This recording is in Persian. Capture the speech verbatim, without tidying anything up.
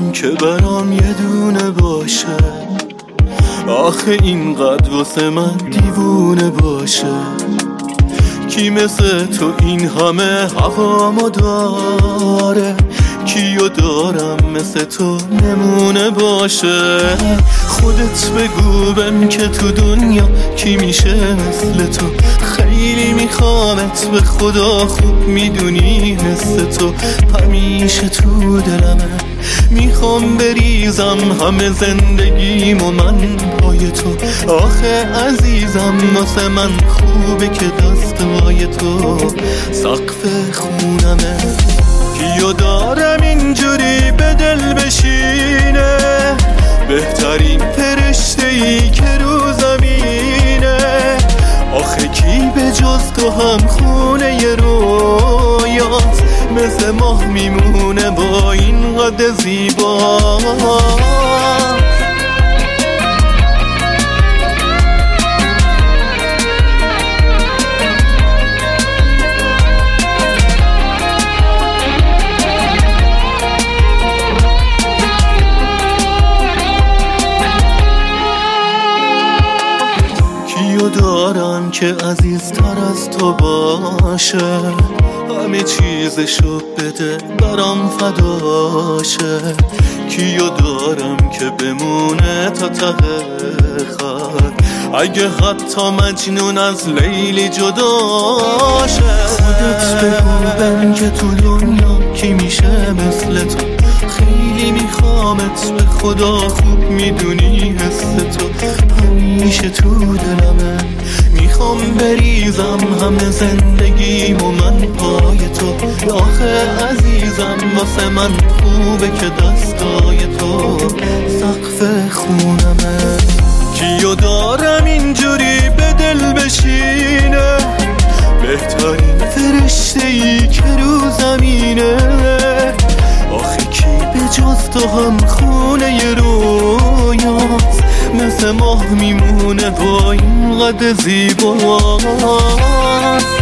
دارم که برام یه دونه باشه، آخه اینقدر واسه من دیوونه باشه. کی مثل تو این همه هوامو داره، کیو دارم مثل تو نمونه باشه. خودت بگو بهم که تو دنیا کی میشه مثل تو، خیلی میخوامت به خدا، خوب میدونی مثل تو همیشه تو دلمه. میخوام بریزم همه زندگیمو من پای تو، آخه عزیزم واسه من خوبه که دستای تو سقف خونمه. کیو دارم اینجوری به دل بشینه، بهترین فرشته ای که رو زمینه. آخه کی به جز تو هم خونه ی رویات، مثل ماه میمونه با این قد زیبا. دارم که عزیزتر از تو باشه، همه چیزشو بده برام فداشه. کیو دارم که بمونه تا ته خط، اگه حتی مجنون از لیلی جداشه. خودت بگو بهم که تو دنیا کی میشه مثل تو، خیلی میخوامت به خدا، خوب میدونی حس تو همیشه تو دلمه. میخوام بریزم همه زندگیمو من پای تو، آخه عزیزم واسه من خوبه که دستای تو سقف خونمه. کیو دارم اینجوری به دل بشینه، بهترین فرشته ای که رو زمینه. آخه کی به جز تو هم خونه ی رویات، مثل ماه میمونه با این قد زیبا.